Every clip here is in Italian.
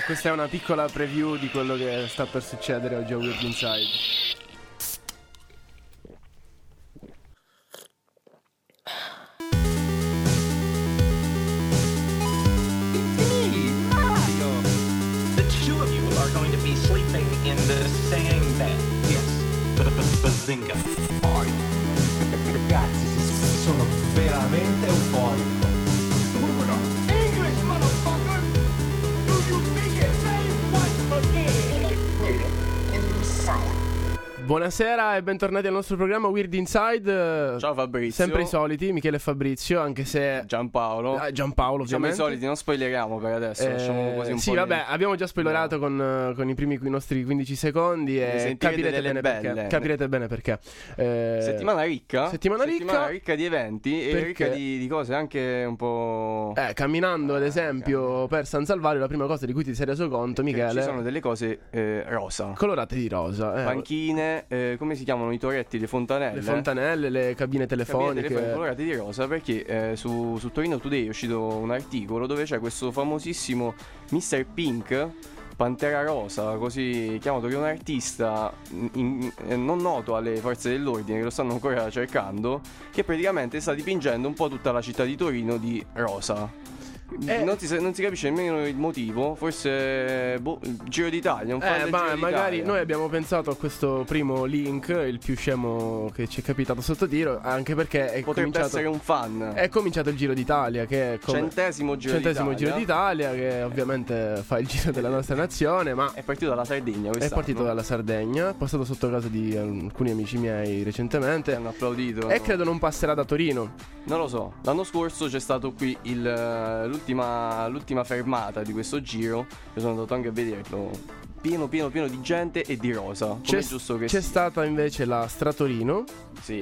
Questa è una piccola preview di quello che sta per succedere oggi a Weird Inside. In the same bed. Yes. Bazinga. Ragazzi, sono veramente euforico. English, motherfucker! Do you speak it? Say what again? Buonasera e bentornati al nostro programma Weird Inside. Ciao Fabrizio. Sempre i soliti, Michele e Fabrizio, anche se Giampaolo. Giampaolo Diciamo ovviamente. i soliti, non spoileriamo per adesso, lasciamo così un sì, po' vabbè, abbiamo già spoilerato con i primi nostri 15 secondi e capirete bene perché. Capirete bene perché. Settimana ricca. Settimana ricca di eventi e ricca di cose anche un po'. Camminando ad esempio per San Salvario, la prima cosa di cui ti sei reso conto, Michele, ci sono delle cose rosa. colorate di rosa. Panchine, come si chiamano i toretti, le fontanelle? Le fontanelle, le cabine telefoniche. Colorate di rosa perché su Torino Today è uscito un articolo dove c'è questo famosissimo Mr. Pink, Pantera Rosa, così chiamato, che è un artista non noto alle forze dell'ordine, che lo stanno ancora cercando, che praticamente sta dipingendo un po' tutta la città di Torino di rosa. Non si capisce nemmeno il motivo. Forse Giro d'Italia, un fan del Giro magari d'Italia. noi abbiamo pensato a questo primo link, il più scemo che ci è capitato sotto tiro, anche perché potrebbe essere un fan. È cominciato il Giro d'Italia, che è come Centesimo Giro d'Italia, che ovviamente fa il giro della nostra nazione, ma è partito dalla Sardegna quest'anno. è partito dalla Sardegna, passato sotto casa di alcuni amici miei recentemente, hanno applaudito e credo non passerà da Torino. Non lo so. L'anno scorso c'è stato qui l'ultima fermata di questo giro. Io sono andato anche a vederlo. Pieno di gente e di rosa. Come giusto che c'è sia. stata invece la Stratorino, Sì,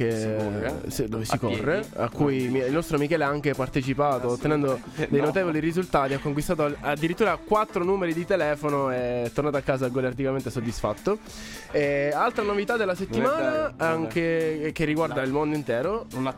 dove si corre, piedi. a cui il nostro Michele ha anche partecipato, ottenendo dei notevoli risultati. Ha conquistato addirittura 4 numeri di telefono e è tornato a casa goliardicamente soddisfatto. Altra novità della settimana, anche che riguarda il mondo intero. Un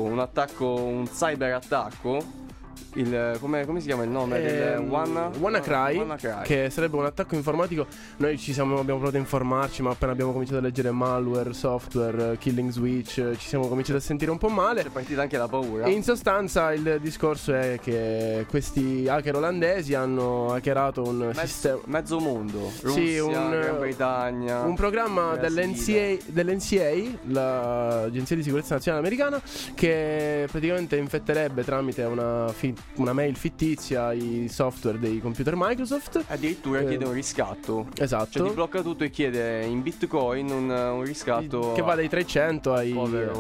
un cyber attacco. Come si chiama il nome del WannaCry, che sarebbe un attacco informatico. Noi abbiamo provato a informarci, ma appena abbiamo cominciato a leggere malware, software, killing switch, ci siamo cominciati a sentire un po' male. È partita anche la paura. In sostanza il discorso è che questi hacker olandesi hanno hackerato un sistema, mezzo mondo, Russia, Gran Bretagna, un programma dell'NCA, l'Agenzia di Sicurezza Nazionale Americana, che praticamente infetterebbe tramite una mail fittizia i software dei computer Microsoft. Addirittura chiede un riscatto. Esatto. Cioè ti blocca tutto e chiede in Bitcoin un riscatto che va dai 300 al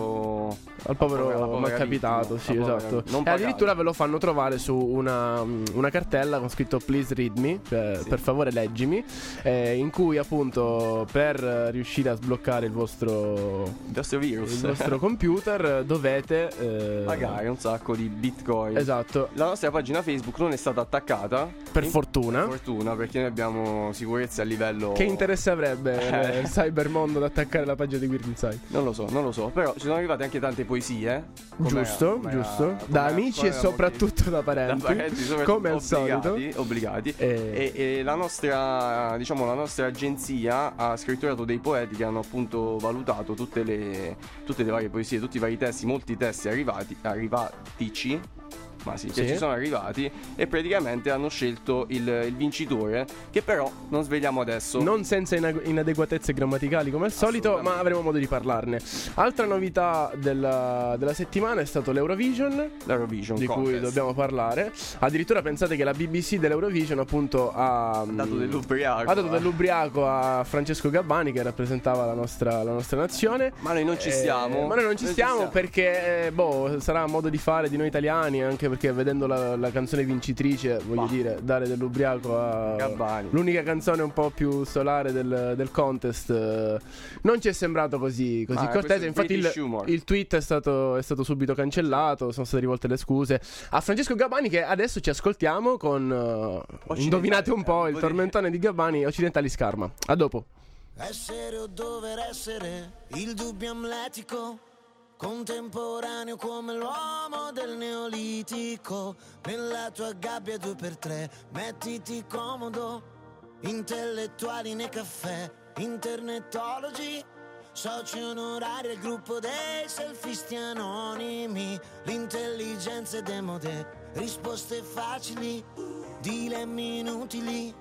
povero malcapitato. Sì, esatto. E addirittura ve lo fanno trovare su una cartella con scritto please read me, cioè per favore leggimi, in cui appunto per riuscire a sbloccare il vostro virus, il vostro computer dovete pagare un sacco di Bitcoin. Esatto. La nostra pagina Facebook non è stata attaccata per fortuna, perché noi abbiamo sicurezza a livello. Che interesse avrebbe il cybermondo ad attaccare la pagina di Weird Inside? Non lo so, però ci sono arrivate anche tante poesie. Giusto. Da amici e soprattutto da parenti, come al solito obbligati. E la nostra agenzia ha scritturato dei poeti che hanno appunto valutato tutte le varie poesie, tutti i vari testi, molti testi arrivatici. Ma sì, che ci sono arrivati, e praticamente hanno scelto il vincitore, che però non sveliamo adesso. Non senza inadeguatezze grammaticali come al solito, ma avremo modo di parlarne. Altra novità della settimana è stato l'Eurovision di cui dobbiamo parlare. Addirittura pensate che la BBC dell'Eurovision appunto ha dato dell'ubriaco a Francesco Gabbani, che rappresentava la nostra nazione. Ma noi non ci stiamo. Perché sarà modo di fare di noi italiani, anche perché vedendo la canzone vincitrice, voglio dire, dare dell'ubriaco a Gabbani, l'unica canzone un po' più solare del contest, non ci è sembrato così cortese. Infatti il tweet è stato subito cancellato, sono state rivolte le scuse a Francesco Gabbani, che adesso ci ascoltiamo con indovinate un po', il tormentone di Gabbani, Occidentali Scarma. A dopo. Essere o dover essere, il dubbio amletico, contemporaneo come l'uomo del Neolitico. Nella tua gabbia 2x3 mettiti comodo, intellettuali nei caffè, internetologi, soci onorari al gruppo dei selfisti anonimi. L'intelligenza è demode, risposte facili, dilemmi inutili.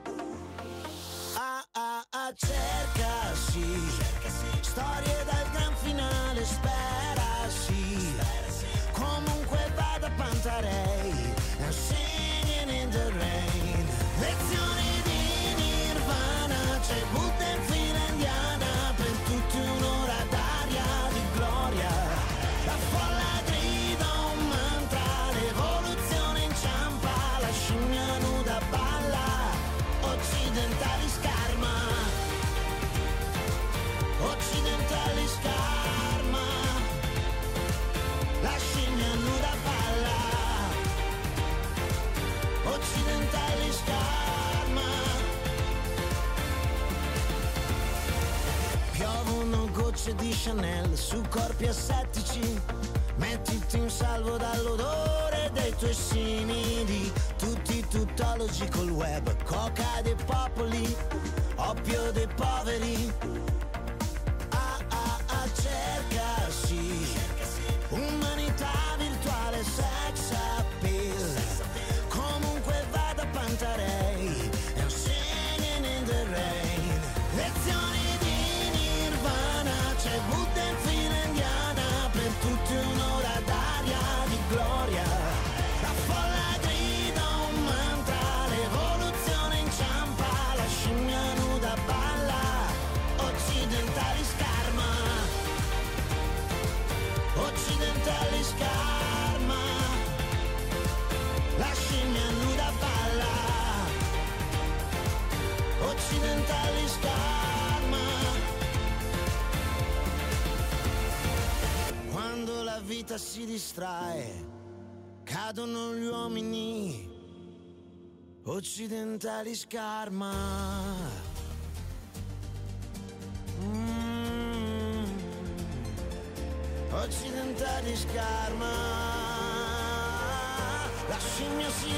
Cercasi, storie dal gran finale, sperasi, comunque vada Pantarei, and singing in the rain. Lezioni di Nirvana, c'è Buddha in fila indiana, per tutti un'ora d'aria di gloria. La folla grida un mantra, l'evoluzione inciampa, la scimmia nuda balla, occidentali scarma, occidentali scarma, la scimmia nuda balla, occidentali scarma. Piovono gocce di Chanel su corpi assettici, mettiti in salvo dall'odore dei tuoi simili. Tutti tuttologi col web, coca dei popoli, oppio dei poveri. Cercasi, umanità virtuale, sex appeal, comunque vada Pantarei, and singing in the rain. Lezioni di Nirvana, c'è Buddha in fila indiana, per tutti un'ora d'aria di gloria. La folla grida un mantra, l'evoluzione inciampa, la scimmia nuda balla, occidentali scarma, occidentali scarma, la scimmia nuda balla, occidentali scarma. Quando la vita si distrae, cadono gli uomini, occidentali scarma. Occidentali scarma, la scimmia si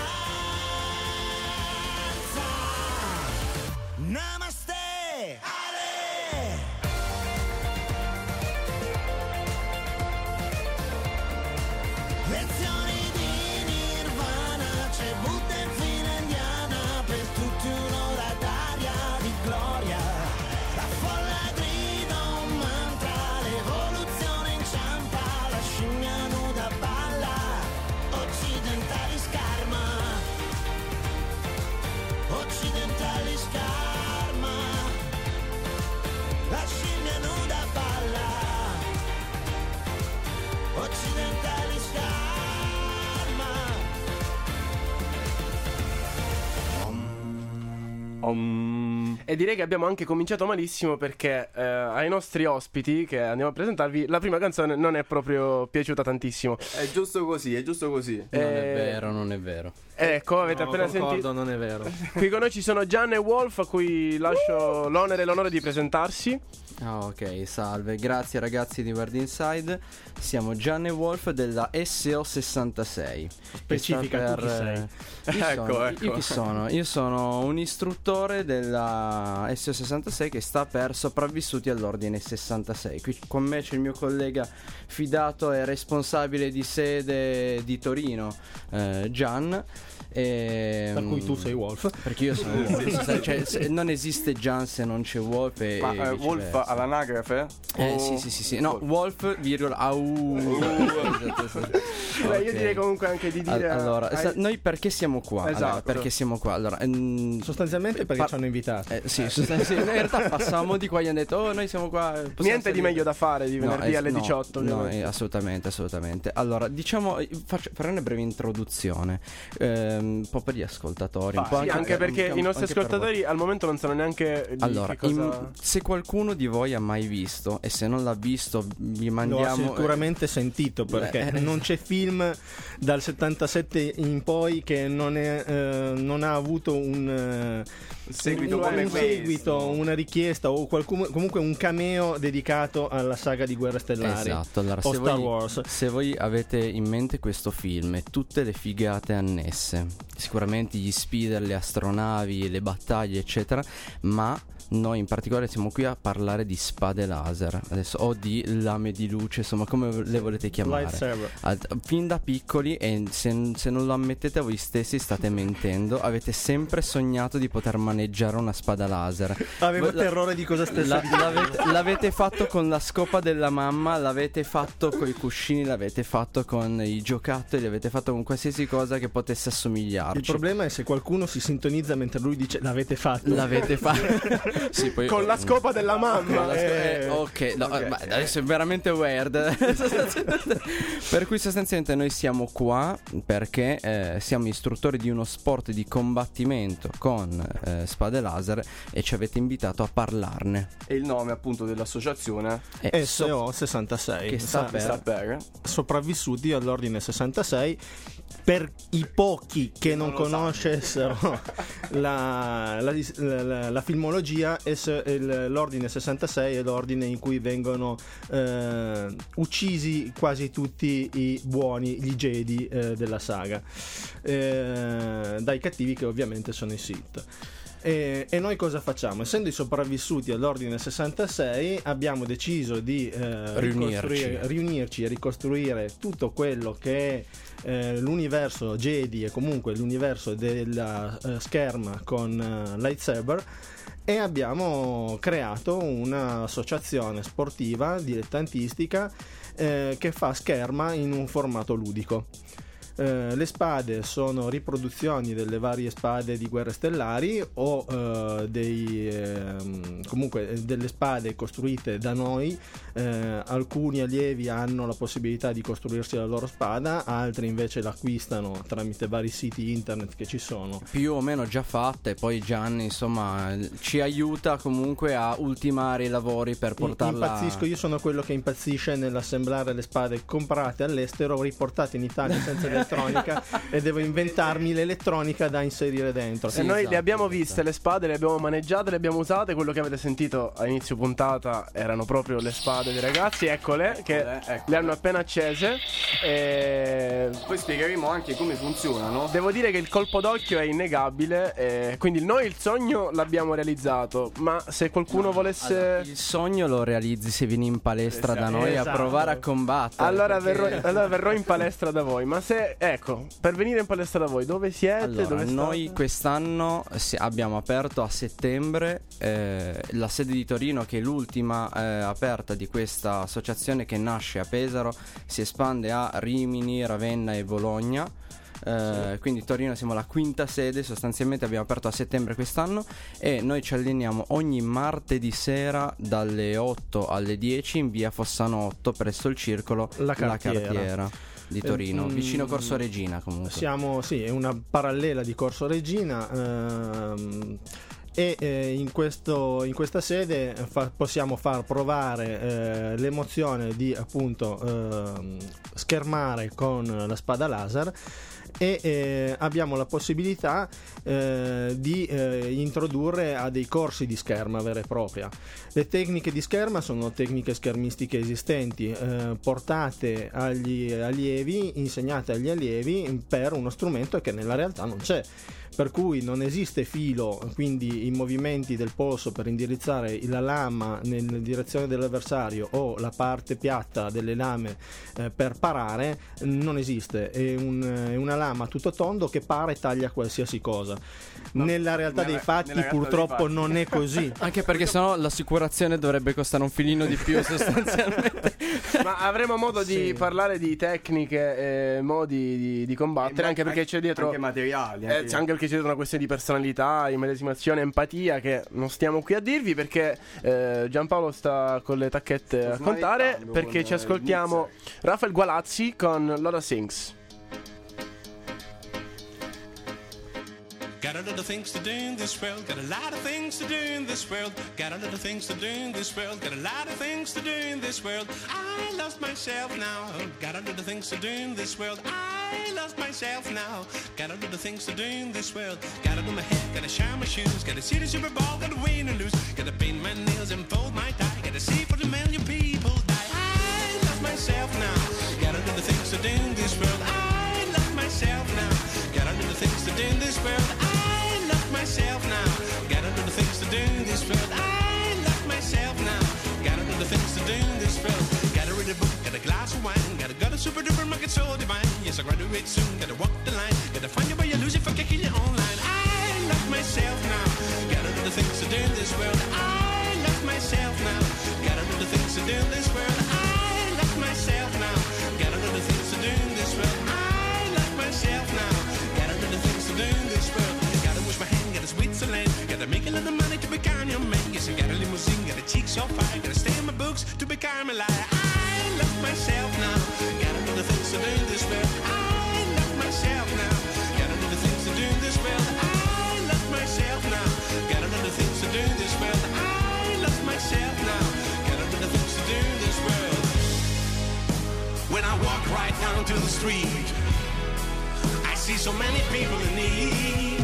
rialza. Namaste, Ale. Lezioni di Nirvana, c'è Buddha in fila indiana, per tutti un'ora d'aria di gloria. La folla grida un mantra, l'evoluzione inciampa, la scimmia nuda balla, occidentali scarma, occidentali scarma, la scimmia nuda balla, occidentali scarma. E direi che abbiamo anche cominciato malissimo, perché ai nostri ospiti che andiamo a presentarvi la prima canzone non è proprio piaciuta tantissimo. È giusto così, è giusto così. Non è vero, non è vero. Ecco, avete appena sentito. Non è vero. Qui con noi ci sono Gian e Wolf, a cui lascio l'onere e l'onore di presentarsi. Ok, salve, grazie ragazzi di Word Inside. Siamo Gian e Wolf della SO66. Specifica, tu chi sei? Io chi sono? Io sono un istruttore della SO66 che sta per sopravvissuti all'ordine 66. Qui con me c'è il mio collega fidato e responsabile di sede di Torino, Gian. Per cui tu sei Wolf. Perché io sono Wolf. Cioè, non esiste Gian se non c'è Wolf. Ma Wolf all'anagrafe? Sì. No, Wolf, virgola, Beh, io direi comunque anche di dire. Allora, noi perché siamo qua? Esatto. Allora, perché siamo qua? Allora, sostanzialmente perché ci hanno invitato. In realtà passavamo di qua e gli hanno detto: noi siamo qua. Niente di meglio da fare di venerdì alle 18. No, assolutamente. Allora, diciamo, farò una breve introduzione. Un po' per gli ascoltatori. Anche perché i nostri ascoltatori al momento non sanno neanche di allora, che cosa... se qualcuno di voi ha mai visto, e se non l'ha visto vi mandiamo... L'ho sicuramente sentito, perché non c'è film dal 77 in poi che non ha avuto seguito, una richiesta o comunque un cameo dedicato alla saga di Guerre Stellari. Esatto, allora o Star Wars. Se voi avete in mente questo film e tutte le figate annesse, sicuramente gli speeder, le astronavi, le battaglie eccetera, ma noi in particolare siamo qui a parlare di spade laser adesso, o di lame di luce, insomma come le volete chiamare, fin da piccoli, e se non lo ammettete a voi stessi state mentendo. Avete sempre sognato di poter maneggiare una spada laser. Avevo terrore di cosa stesse l'avete fatto con la scopa della mamma, l'avete fatto con i cuscini, l'avete fatto con i giocattoli, l'avete fatto con qualsiasi cosa che potesse assomigliarci. Il problema è se qualcuno si sintonizza mentre lui dice l'avete fatto. Sì, poi, con la scopa della mamma. Ok, no, okay. Adesso è veramente weird. Per cui sostanzialmente noi siamo qua perché siamo istruttori di uno sport di combattimento con spade laser e ci avete invitato a parlarne. E il nome appunto dell'associazione è SO66, che sta per sopravvissuti all'ordine 66. Per i pochi che non conoscessero la filmologia, l'ordine 66 è l'ordine in cui vengono uccisi quasi tutti i buoni, gli Jedi della saga, dai cattivi che ovviamente sono i Sith. E noi cosa facciamo? Essendo i sopravvissuti all'ordine 66 abbiamo deciso di riunirci e ricostruire tutto quello che è l'universo Jedi e comunque l'universo della scherma con lightsaber, e abbiamo creato un'associazione sportiva dilettantistica che fa scherma in un formato ludico. Le spade sono riproduzioni delle varie spade di Guerre Stellari o comunque delle spade costruite da noi. Alcuni allievi hanno la possibilità di costruirsi la loro spada, altri invece l'acquistano tramite vari siti internet che ci sono, più o meno già fatte. Poi Gianni insomma ci aiuta comunque a ultimare i lavori per portarla. Io sono quello che impazzisce nell'assemblare le spade comprate all'estero, riportate in Italia senza elettronica, e devo inventarmi l'elettronica da inserire dentro. E noi le abbiamo viste le spade, le abbiamo maneggiate, le abbiamo usate. Quello che avete sentito a inizio puntata erano proprio le spade dei ragazzi, eccole, le hanno appena accese. E poi spiegheremo anche come funzionano. Devo dire che il colpo d'occhio è innegabile, quindi noi il sogno l'abbiamo realizzato, ma se qualcuno volesse... Allora, il sogno lo realizzi se vieni in palestra da noi a provare a combattere. Allora verrò in palestra da voi. Ma se, ecco, per venire in palestra da voi, dove siete? Allora, dove noi quest'anno abbiamo aperto a settembre la sede di Torino, che è l'ultima aperta di questa associazione che nasce a Pesaro, si espande a Rimini, Ravenna e Bologna. Quindi Torino siamo la quinta sede, sostanzialmente abbiamo aperto a settembre quest'anno, e noi ci alleniamo ogni martedì sera dalle 8 alle 10 in via Fossanotto presso il circolo La Cartiera di Torino, vicino Corso Regina. Comunque è una parallela di Corso Regina. In questa sede possiamo far provare l'emozione di appunto schermare con la spada laser, e abbiamo la possibilità di introdurre a dei corsi di scherma vera e propria. Le tecniche di scherma sono tecniche schermistiche esistenti, portate agli allievi, insegnate agli allievi per uno strumento che nella realtà non c'è. Per cui non esiste filo, quindi i movimenti del polso per indirizzare la lama nella direzione dell'avversario o la parte piatta delle lame per parare, non esiste. È una lama a tutto tondo che para e taglia qualsiasi cosa. Nella realtà dei fatti purtroppo non è così. Anche perché sennò l'assicurazione dovrebbe costare un filino di più sostanzialmente. Ma avremo modo di parlare di tecniche e modi di combattere, anche perché c'è dietro anche materiali, c'è anche perché c'è una questione di personalità, immedesimazione, empatia, che non stiamo qui a dirvi, perché Giampaolo sta con le tacchette a contare, perché ci ascoltiamo Rafael Gualazzi con Lola Sings. Got a lot of things to do in this world, got a lot of things to do in this world, got a lot of things to do in this world, got a lot of things to do in this world. I lost myself now, got a lot of things to do in this world. I I lost myself now. Gotta do the things to do in this world. Gotta do my hair, gotta shine my shoes. Gotta see the Super Bowl, gotta win and lose. Gotta paint my nails and fold my tie. Gotta see for the million people die. I lost myself now. Gotta do the things to do in this world. I lost myself now. Gotta do the things to do in this world. I lost myself now. Gotta do the things to do in this world. I lost myself now. Gotta do the things to do in this world. Gotta read a book, got a glass of wine. Gotta go to super duper market so divine. Yes, I graduate soon. Gotta walk the line. Gotta find your way, you lose it for kicking your own line. I lost myself now. Gotta do the things to do in this world. I lost myself now. Gotta do the things to do in this world. I lost myself now. Gotta do the things to do in this world. I lost myself now. Gotta do the things to do in this world. Gotta wash my hand, gotta Switzerland. Gotta make a lot of money to become your man. Yes, I got a limousine, got a cheek so fine. Gotta stay in my books to become a liar. I love myself now. Gotta do the things to do in this world. I love myself now. Gotta do the things to do in this world. I love myself now. Gotta do the things to do in this world. I love myself now. Gotta do the things to do in this world. When I walk right down to the street, I see so many people in need.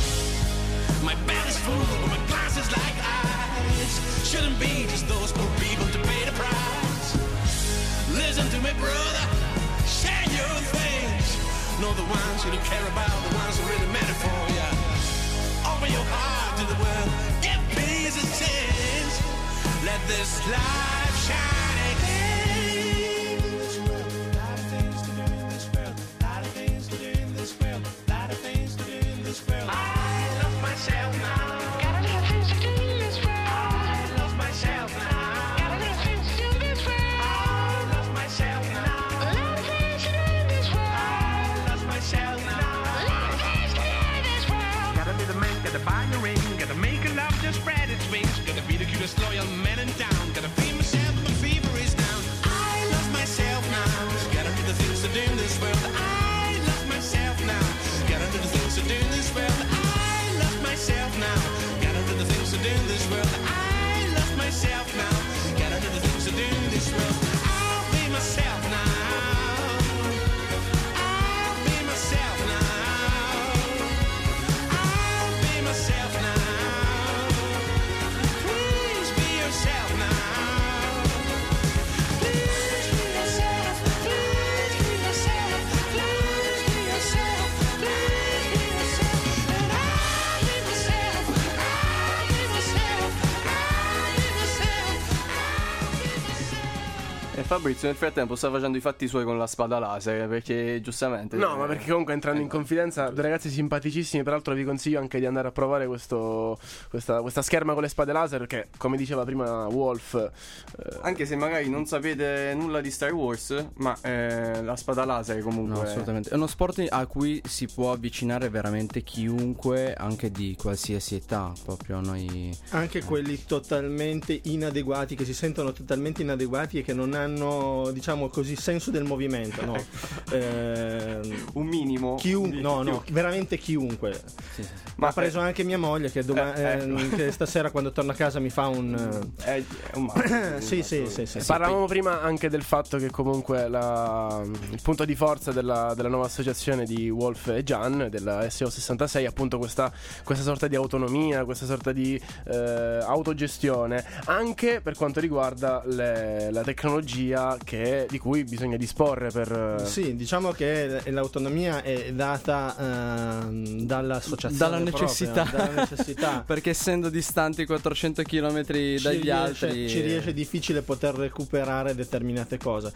My bed is full, but my glass is like ice. Shouldn't be just those poor people to pay the price. Listen to me, brother, share your things. Know the ones you don't care about, the ones who really matter for ya. Open your heart to the world, give peace a chance. Let this life shine again. Lot of things to do in this world, lot of things to do in this world, lot of things to do in this world. I love myself now. Gotta do the things to do in this world. I love myself now. Gotta do the things to do in this world. I love myself now. A lot of things to do in this world. I love myself now. A lot of things to do in this world. Gotta be the man, gotta buy the ring, gotta make a love just spread its wings. Gotta be the cutest loyal man in town. Gotta be myself when the fever is down. I love myself now. Gotta do the things to do in this world. I love myself now. Gotta do the things to do in this world. I love myself now. Gotta do the things to do in this world. I love myself now. Gotta do the things to do in this world. I'll be myself now. I'll be myself now. I'll be myself now. Please be yourself now. Please be yourself. Please be yourself. Please be yourself. Please be yourself. And I'll be myself. I'll be myself. I'll be myself. I'll be myself. E Fabrizio nel frattempo sta facendo i fatti suoi con la spada laser, perché giustamente... No, ma perché comunque entrando in confidenza, due ragazzi simpaticissimi, peraltro vi consiglio anche di andare a provare questa scherma con le spade laser che, come diceva prima Wolf... Anche se magari non sapete nulla di Star Wars, ma la spada laser comunque... No, assolutamente. È uno sport a cui si può avvicinare veramente chiunque, anche di qualsiasi età, proprio noi... Anche quelli totalmente inadeguati, che si sentono totalmente inadeguati e che non hanno, diciamo così, senso del movimento, no? Un minimo. No, veramente chiunque. Sì. Ma ha preso anche mia moglie che, che stasera quando torna a casa mi fa un... Sì. Parlavamo prima anche del fatto che comunque il punto di forza della nuova associazione di Wolf e Gian, della SO66, appunto questa sorta di autonomia, questa sorta di autogestione, anche per quanto riguarda la tecnologia di cui bisogna disporre per... Sì, diciamo che l'autonomia è data dall'associazione, dalla necessità. Dalla necessità. Perché essendo distanti 400 km dagli altri ci riesce difficile poter recuperare determinate cose.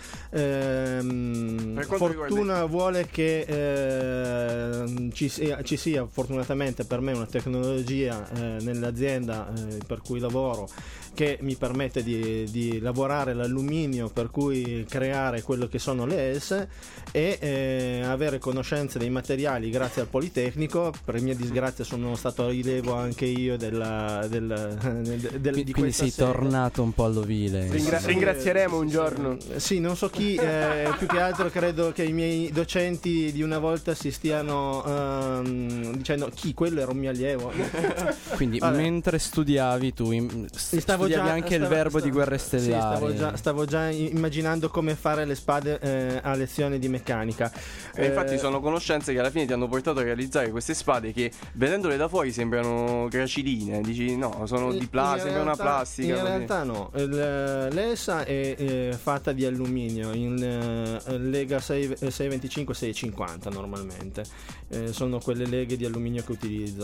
Fortuna vuole che ci sia fortunatamente per me una tecnologia nell'azienda per cui lavoro che mi permette di lavorare l'alluminio, per cui creare quello che sono le ELS e avere conoscenze dei materiali grazie al Politecnico. Per mia disgrazia sono stato a rilievo anche io di quindi questa sei serie. Tornato un po' all'ovile. Ringrazieremo un giorno. Sì, non so chi, più che altro credo che i miei docenti di una volta si stiano dicendo chi, quello era un mio allievo. Quindi mentre studiavi tu studiavi anche il verbo di Guerre Stellari. Sì, stavo già immaginando come fare le spade a lezione di meccanica. E infatti sono conoscenze che alla fine ti hanno portato a realizzare queste spade che vedendole da fuori sembrano graciline, dici no, sono di plastica, sembra una plastica. In realtà no, l'ESA è fatta di alluminio in lega 625-650 normalmente, sono quelle leghe di alluminio che utilizzo.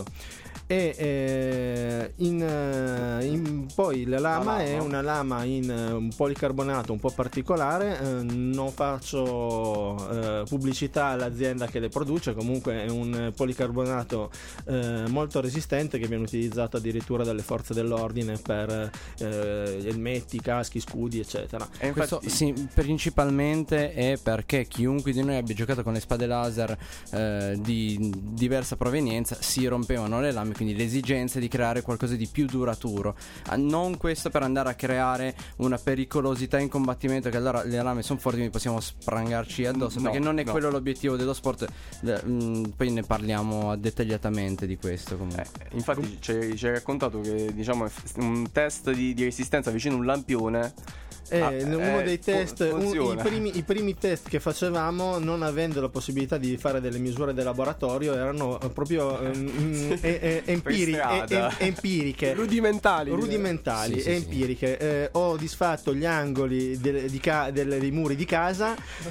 E poi la lama è una lama in un policarbonato un po' particolare, non faccio pubblicità all'azienda che le produce, comunque è un policarbonato molto resistente che viene utilizzato addirittura dalle forze dell'ordine per elmetti, caschi, scudi eccetera. E questo sì, principalmente è perché chiunque di noi abbia giocato con le spade laser di diversa provenienza si rompevano le lame, quindi l'esigenza di creare qualcosa di più duraturo, non questo per andare a creare una pericolosità in combattimento, che allora le lame sono forti quindi possiamo sprangarci addosso, perché non è quello l'obiettivo dello sport. Poi ne parliamo dettagliatamente di questo comunque. Infatti ci hai raccontato che diciamo è un test di resistenza vicino a un lampione. Uno dei test, i primi test che facevamo, non avendo la possibilità di fare delle misure di laboratorio, erano proprio empiriche, rudimentali e empiriche. Ho disfatto gli angoli dei muri di casa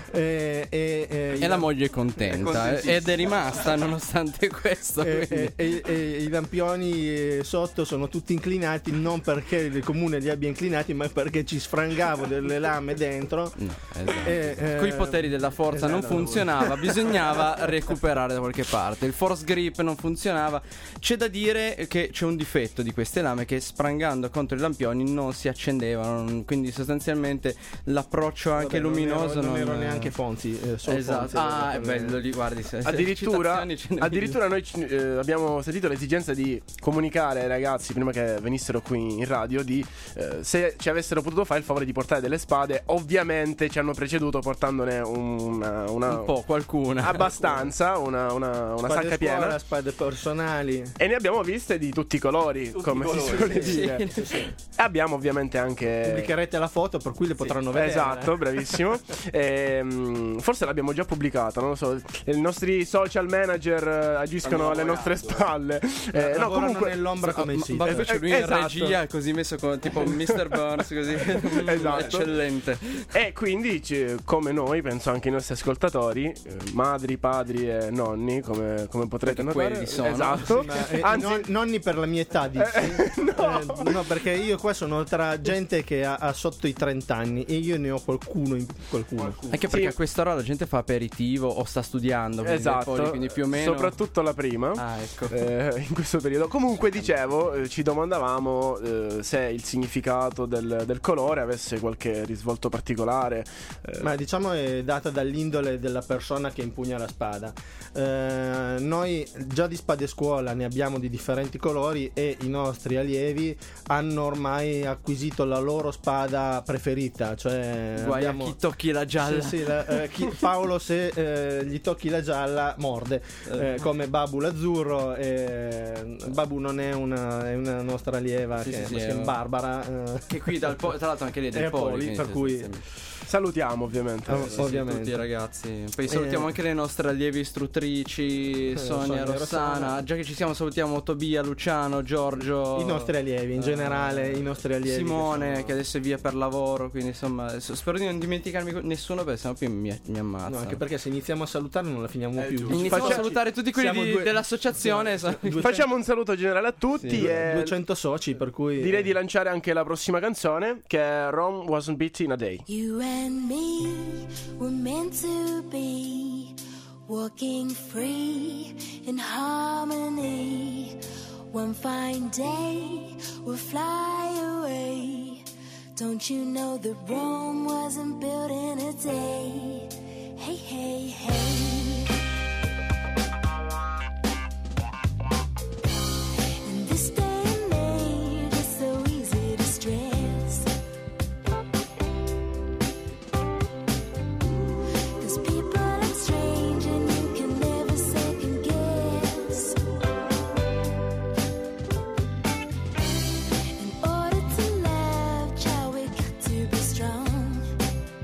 e la moglie è contenta ed è rimasta nonostante questo. I lampioni sotto sono tutti inclinati, non perché il comune li abbia inclinati, ma perché ci sfrangava delle lame dentro. Con i poteri della forza non funzionava, bisognava recuperare da qualche parte. Il force grip non funzionava. C'è da dire che c'è un difetto di queste lame, che sprangando contro i lampioni non si accendevano, quindi sostanzialmente l'approccio anche luminoso non ero neanche Fonzi, esatto. È bello lì, guardi, addirittura noi abbiamo sentito l'esigenza di comunicare ai ragazzi prima che venissero qui in radio di se ci avessero potuto fare il favore di portare delle spade. Ovviamente ci hanno preceduto portandone un po' qualcuna, abbastanza, una sacca piena, spade personali, e ne abbiamo viste di tutti i colori, come si suole dire. Sì. E abbiamo ovviamente anche, pubblicherete la foto per cui le potranno vedere. Esatto, bravissimo. Forse l'abbiamo già pubblicata, non lo so, i nostri social manager agiscono alle nostre spalle, no, comunque nell'ombra come il sito. C'è lui in regia, così messo come tipo Mr. Burns, così. Esatto. Eccellente. E quindi come noi, penso anche i nostri ascoltatori, madri, padri e nonni, come potrete notare, sono. Esatto. Anzi, nonni per la mia età, dici? No, perché io qua sono tra gente che ha sotto i 30 anni e io ne ho qualcuno. Anche perché a quest'ora la gente fa aperitivo o sta studiando, quindi esatto, quindi più o meno, soprattutto la prima. Ecco. In questo periodo. Comunque dicevo, ci domandavamo se il significato del colore avesse qualche risvolto particolare. Ma diciamo è data dall'indole della persona che impugna la spada. Noi già di spade scuola ne abbiamo di differenti colori e i nostri allievi hanno ormai acquisito la loro spada preferita, cioè a chi tocchi la gialla. Paolo se gli tocchi la gialla morde, come Babu l'azzurro. Babu non è una nostra allieva, che è Barbara, che qui tra l'altro anche lei è del Poli, per cui salutiamo ovviamente. Ovviamente tutti i ragazzi. Poi salutiamo anche le nostre allievi istruttrici, Sonia, Rossana. Già che ci siamo, salutiamo Tobia, Luciano, Giorgio, i nostri allievi in generale, i nostri allievi, Simone che adesso è via per lavoro, quindi insomma spero di non dimenticarmi nessuno, perché sennò poi mi ammazza. No, anche perché se iniziamo a salutare non la finiamo più. Iniziamo a salutare tutti quelli dell'associazione. Facciamo un saluto generale a tutti, e 200 soci, per cui direi di lanciare anche la prossima canzone, che è Rome Wasn't Built in a Day. You and me were meant to be, walking free in harmony. One fine day we'll fly away. Don't you know that Rome wasn't built in a day? Hey, hey, hey. In this day and age, it's so easy to stress. 'Cause people act strange and you can never second guess. In order to love, child, we got to be strong.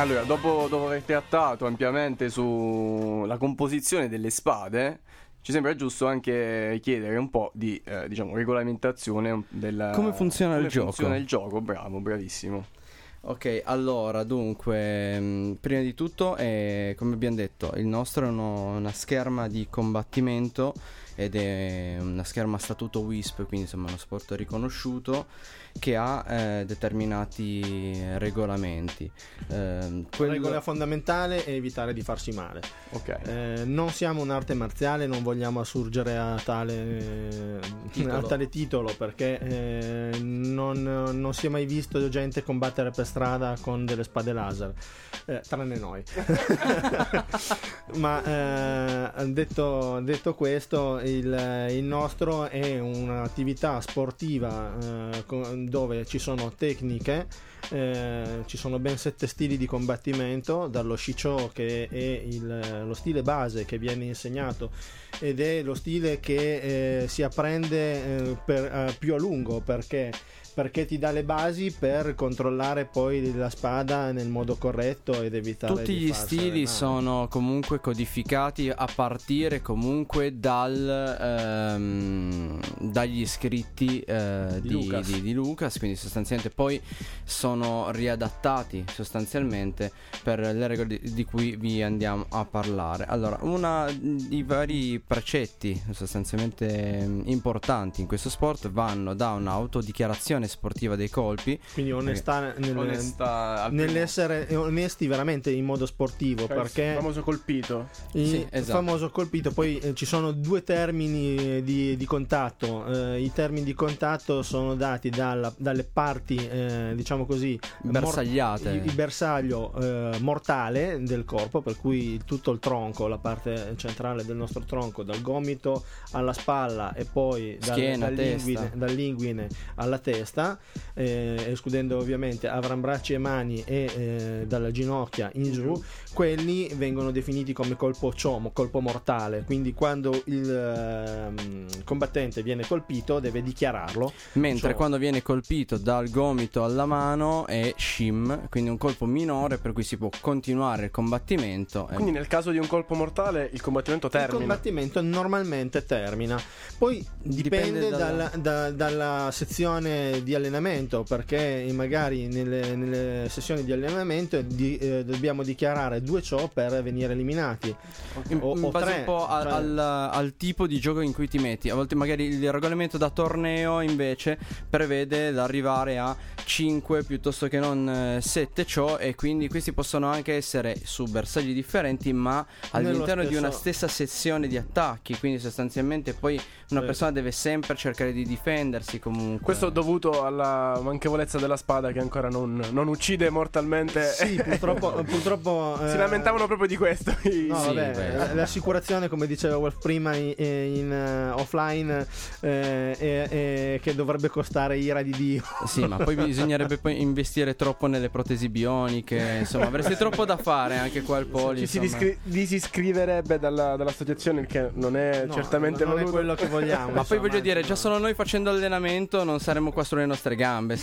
Allora, dopo aver trattato ampiamente sulla composizione delle spade, ci sembra giusto anche chiedere un po' di diciamo regolamentazione della come funziona il gioco. Funziona il gioco, bravo, bravissimo. Ok, allora, dunque, prima di tutto, come abbiamo detto, il nostro è una scherma di combattimento ed è una scherma a statuto WISP, quindi insomma uno sport riconosciuto che ha determinati regolamenti. La regola fondamentale è evitare di farsi male. Ok. Non siamo un'arte marziale, non vogliamo assurgere a tale titolo perché non si è mai visto gente combattere per strada con delle spade laser, tranne noi. Ma detto questo, il nostro è un'attività sportiva dove ci sono tecniche, ci sono ben 7 stili di combattimento, dallo Shicho, che è lo stile base che viene insegnato ed è lo stile che si apprende più a lungo perché ti dà le basi per controllare poi la spada nel modo corretto ed evitare tutti gli stili sono comunque codificati a partire comunque dagli scritti di Lucas, quindi sostanzialmente poi sono riadattati sostanzialmente per le regole di cui vi andiamo a parlare. Allora, i vari precetti sostanzialmente importanti in questo sport vanno da un'autodichiarazione sportiva dei colpi, quindi onestà nell'essere onesti veramente in modo sportivo, perché il famoso colpito, sì, esatto. Famoso colpito. Poi ci sono 2 termini di contatto. I termini di contatto sono dati dalle parti diciamo così bersagliate, il bersaglio mortale del corpo, per cui tutto il tronco, la parte centrale del nostro tronco, dal gomito alla spalla e poi schiena, dall'inguine alla testa, escludendo ovviamente avrambracci e mani e dalla ginocchia in giù. Quelli vengono definiti come colpo mortale, quindi quando il combattente viene colpito deve dichiararlo, mentre quando viene colpito dal gomito alla mano è shim, quindi un colpo minore per cui si può continuare il combattimento. Quindi nel caso di un colpo mortale il combattimento termina. Il combattimento normalmente termina, poi dipende dalla sezione di allenamento, perché magari nelle sessioni di allenamento dobbiamo dichiarare 2 ciò per venire eliminati, o in base 3, un po' al tipo di gioco in cui ti metti. A volte magari il regolamento da torneo invece prevede l'arrivare a 5 piuttosto che non 7 ciò, e quindi questi possono anche essere su bersagli differenti ma all'interno di una stessa sezione di attacchi, quindi sostanzialmente poi una persona deve sempre cercare di difendersi comunque. Questo dovuto alla manchevolezza della spada che ancora non uccide mortalmente. Sì, purtroppo si lamentavano proprio di questo. No, sì, vabbè, l'assicurazione, come diceva Wolf prima, in offline che dovrebbe costare ira di Dio. Sì, ma poi bisognerebbe poi investire troppo nelle protesi bioniche, insomma avresti troppo da fare anche qua al Poli. Ci si disiscriverebbe dall'associazione, il che non è certamente non è quello che vogliamo. Ma poi voglio dire, già solo noi facendo allenamento non saremmo qua sulle nostre gambe,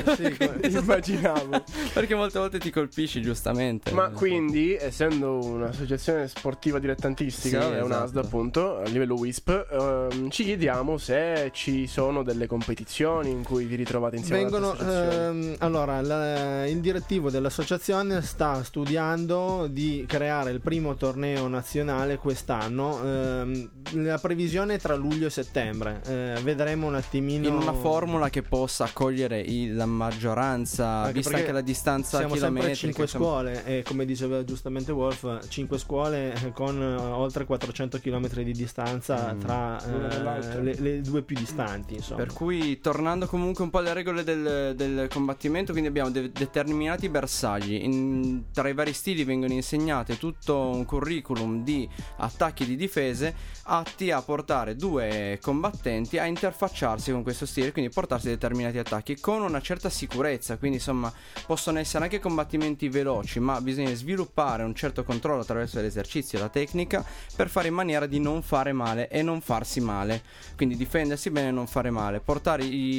immaginavo. Perché molte volte ti colpisci giustamente. Ma quindi, essendo un'associazione sportiva dilettantistica, sì, è un'ASD esatto, appunto, a livello WISP, ci chiediamo se ci sono delle competizioni in cui vi ritrovate insieme ad altre associazioni. Allora, il direttivo dell'associazione sta studiando di creare il primo torneo nazionale quest'anno. La previsione è tra luglio e settembre. Vedremo un attimino in una formula che possa accogliere la maggioranza, anche vista anche la distanza siamo chilometrica. Sempre 5 scuole e, come diceva giustamente Wolf, 5 scuole con oltre 400 km di distanza tra le due più distanti, insomma. Per cui, tornando comunque un po' alle regole del combattimento, quindi abbiamo determinati bersagli. Tra i vari stili vengono insegnate tutto un curriculum di attacchi e di difese atti a portare 2 combattenti a interfacciarsi con questo stile, quindi portarsi determinati attacchi con una certa sicurezza. Quindi insomma possono essere anche combattimenti veloci, ma bisogna sviluppare un certo controllo attraverso l'esercizio e la tecnica per fare in maniera di non fare male e non farsi male, quindi difendersi bene e non fare male, portare i colpi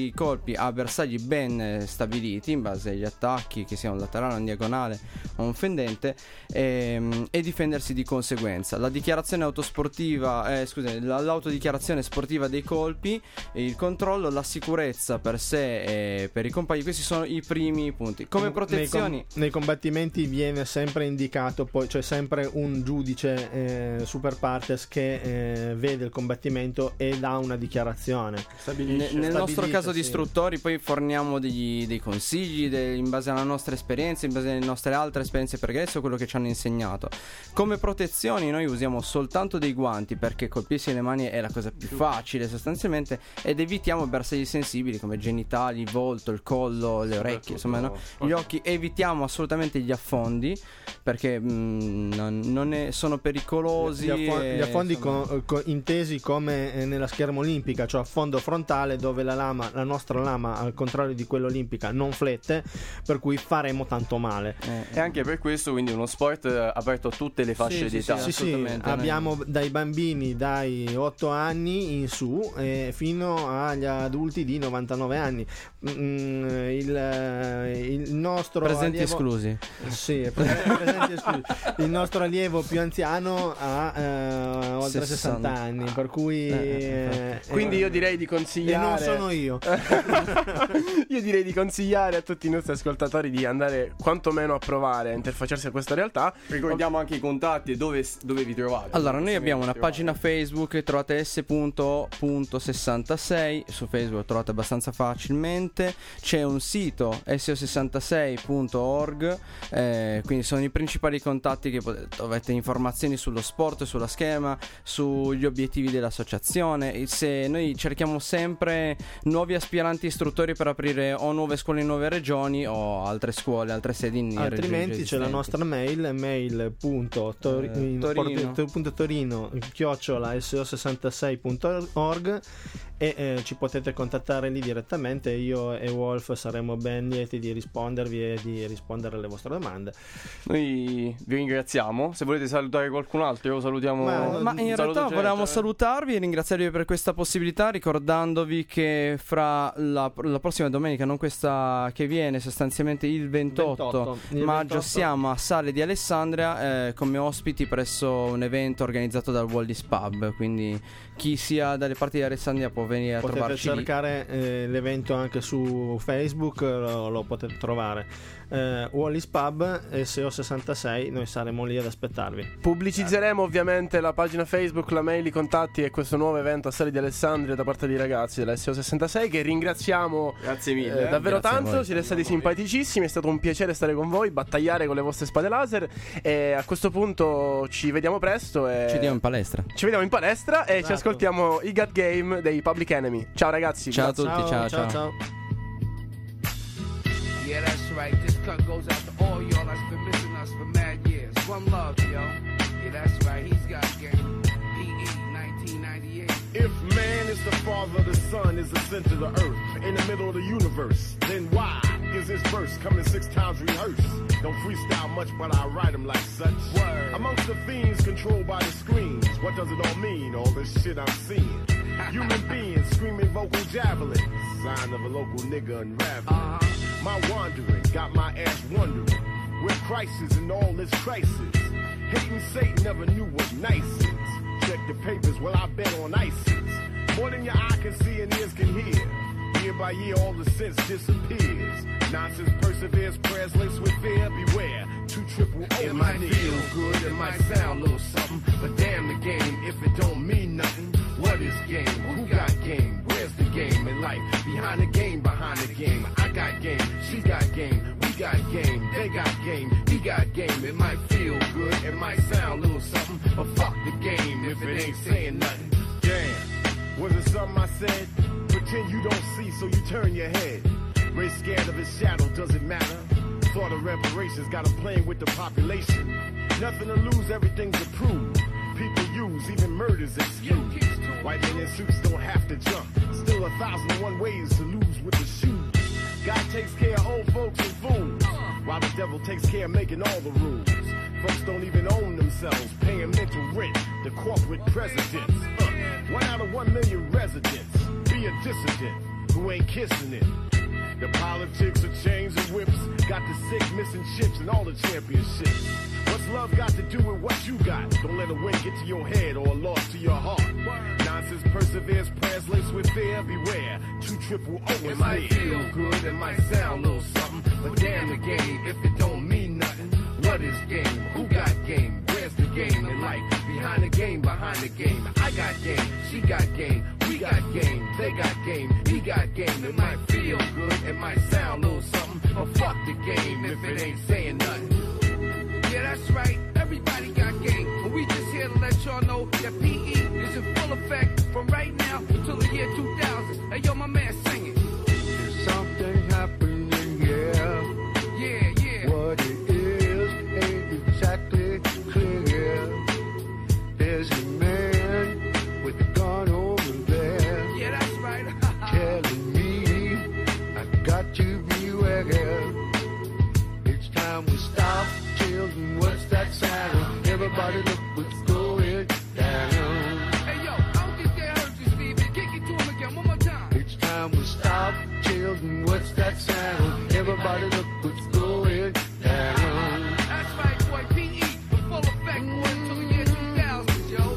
colpi a bersagli ben stabiliti in base agli attacchi, che sia un laterale, un diagonale o un fendente, e difendersi di conseguenza. La dichiarazione autosportiva, l'autodichiarazione sportiva dei colpi, il controllo, la sicurezza per sé e per i compagni, questi sono i primi punti. Come protezioni nei combattimenti viene sempre indicato, poi c'è sempre un giudice super partes che vede il combattimento e dà una dichiarazione. Nel nostro caso di istruttori poi forniamo dei consigli in base alla nostra esperienza, in base alle nostre altre esperienze pregresse o quello che ci hanno insegnato. Come protezioni noi usiamo soltanto dei guanti, perché colpirsi le mani è la cosa più facile sostanzialmente, ed evitiamo bersagli sensibili come genitali, il volto, il collo, le orecchie, insomma, no? Gli occhi. Evitiamo assolutamente gli affondi, perché sono pericolosi. Gli affondi intesi come nella scherma olimpica, cioè affondo frontale, dove la nostra lama, al contrario di quella olimpica, non flette, per cui faremo tanto male. E anche per questo quindi uno sport aperto a tutte le fasce di età. Sì, abbiamo dai bambini dai 8 anni in su fino agli adulti di 99 anni. Il nostro presenti allievo, esclusi. Sì, presenti esclusi. Il nostro allievo più anziano ha oltre 60 anni, per cui quindi io direi di consigliare, e non sono io. Io direi di consigliare a tutti i nostri ascoltatori di andare quantomeno a provare a interfacciarsi a questa realtà. Ricordiamo anche i contatti e dove vi trovate. Allora, noi abbiamo una pagina Facebook, trovate s.66, su Facebook trovate abbastanza facilmente. C'è un sito so66.org, quindi sono i principali contatti che avete informazioni sullo sport, sulla schema, sugli obiettivi dell'associazione. Se noi cerchiamo sempre nuovi aspiranti istruttori per aprire o nuove scuole in nuove regioni o altre scuole, altre sedi in altrimenti c'è la nostra mail.torino@so66.org e ci potete contattare lì direttamente. Io e Wolf saremo ben lieti di rispondervi e di rispondere alle vostre domande. Noi vi ringraziamo. Se volete salutare qualcun altro, lo salutiamo. Ma in realtà volevamo salutarvi e ringraziarvi per questa possibilità, ricordandovi che fra la prossima domenica, non questa che viene, sostanzialmente il 28 maggio, siamo a Sale di Alessandria come ospiti presso un evento organizzato dal Wallis Pub, quindi chi sia dalle parti di Alessandria può venire a trovarci. Potete cercare l'evento anche su Facebook, lo potete trovare. Wallis Pub SO66, noi saremo lì ad aspettarvi. Pubblicizzeremo ovviamente la pagina Facebook, la mail, i contatti e questo nuovo evento a Sale di Alessandria da parte dei ragazzi della SO66, che ringraziamo. Grazie mille, davvero grazie tanto, siete stati simpaticissimi, è stato un piacere stare con voi, battagliare con le vostre spade laser, e a questo punto ci vediamo presto ci vediamo in palestra e ci ascoltiamo i Got Game dei Public Enemy. Ciao ragazzi, ciao a tutti, ciao. Yeah, that's right. This cut goes out to all y'all that's been missing us for mad years. One love, yo. Yeah, that's right. He's got game. PE 1998. If man is the father, the sun is the center of the earth, in the middle of the universe, then why is this verse coming 6 times rehearsed? Don't freestyle much, but I write them like such. Word. Amongst the fiends controlled by the screens, what does it all mean, all this shit I'm seeing? Human beings screaming vocal javelins, sign of a local nigga unraveling. My wandering got my ass wondering where Christ is in all this crisis. Hating Satan never knew what nice is. Check the papers, well I bet on ISIS. More than your eye can see and ears can hear. Year by year all the sense disappears. Nonsense perseveres, prayers laced with fear. Beware, 2 triple O. It might feel good, it might sound a little something, but damn the game if it don't mean nothing. What is game? Who got game? Where's the game in life? Behind the game, behind the game. I got game, she got game, we got game, they got game, he got game. It might feel good, it might sound a little something, but fuck the game if it ain't saying nothing. Damn, was it something I said? Pretend you don't see, so you turn your head. Race scared of his shadow, does it matter? Thought of reparations, got him playing with the population. Nothing to lose, everything to prove. People use even murders excuse. White men in suits don't have to jump. Still 1,001 ways to lose with the shoes. God takes care of old folks and fools, while the devil takes care of making all the rules. Folks don't even own themselves, paying mental rent to corporate presidents. 1 out of 1 million residents. Be a dissident. who ain't kissing it. The politics of chains and whips got the sick missing chips and all the championships. What's love got to do with what you got? Don't let a win get to your head or a loss to your heart. Nonsense perseveres, prayers laced with fear. Beware, 2 triple O is It might feel good, it might sound a little something, but damn the game if it don't mean nothing. What is game? Who got game? Where's the game in life? Behind the game, behind the game. I got game, she got game, we got game, they got game, he got game. It might feel good, it might sound a little something, but fuck the game if it ain't saying nothing. Yeah, that's right, everybody got game, but we just here to let y'all know that PE is in full effect from right now until the year 2000. Hey, yo, my man, sing it. There's something happening here. Yeah, yeah. What it is ain't exactly clear. There's a man with a gun over there. Yeah, that's right. Telling me I got to beware. It's time we stop. Children, what's that sound? Everybody look what's going down. Hey, yo, I don't think they heard you, Stevie. Kick it to him again, one more time. It's time we stop. Children, what's that sound? Everybody look what's going down. That's right, boy. PE, the full effect, boy, until the year 2000, yo.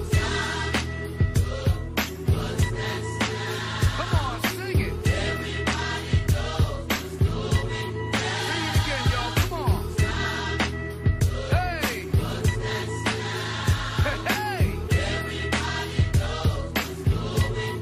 Come on, sing it. Everybody knows what's going down. Sing it again, y'all. Come on. Hey. What's that sound? Hey. Everybody knows what's going